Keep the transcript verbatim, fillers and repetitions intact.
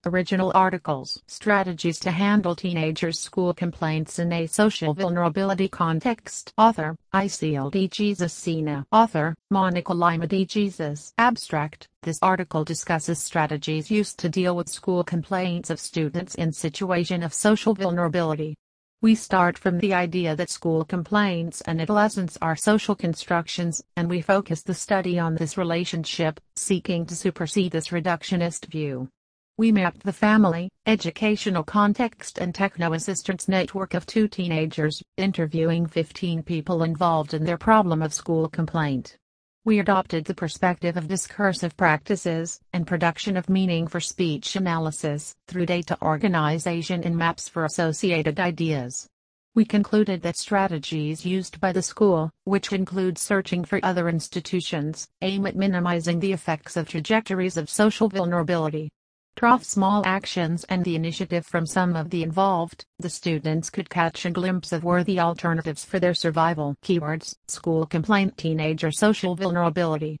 Original articles. Strategies to handle teenagers' school complaints in a social vulnerability context. Author, I C L D Jesus Sina. Author, Monica Lima de Jesus. Abstract. This article discusses strategies used to deal with school complaints of students in situation of social vulnerability. We start from the idea that school complaints and adolescence are social constructions, and we focus the study on this relationship, seeking to supersede this reductionist view. We mapped the family, educational context and techno-assistance network of two teenagers, interviewing fifteen people involved in their problem of school complaint. We adopted the perspective of discursive practices and production of meaning for speech analysis through data organization and maps for associated ideas. We concluded that strategies used by the school, which include searching for other institutions, aim at minimizing the effects of trajectories of social vulnerability. Through small actions and the initiative from some of the involved, the students could catch a glimpse of worthy alternatives for their survival. Keywords: school complaint, teenager social vulnerability.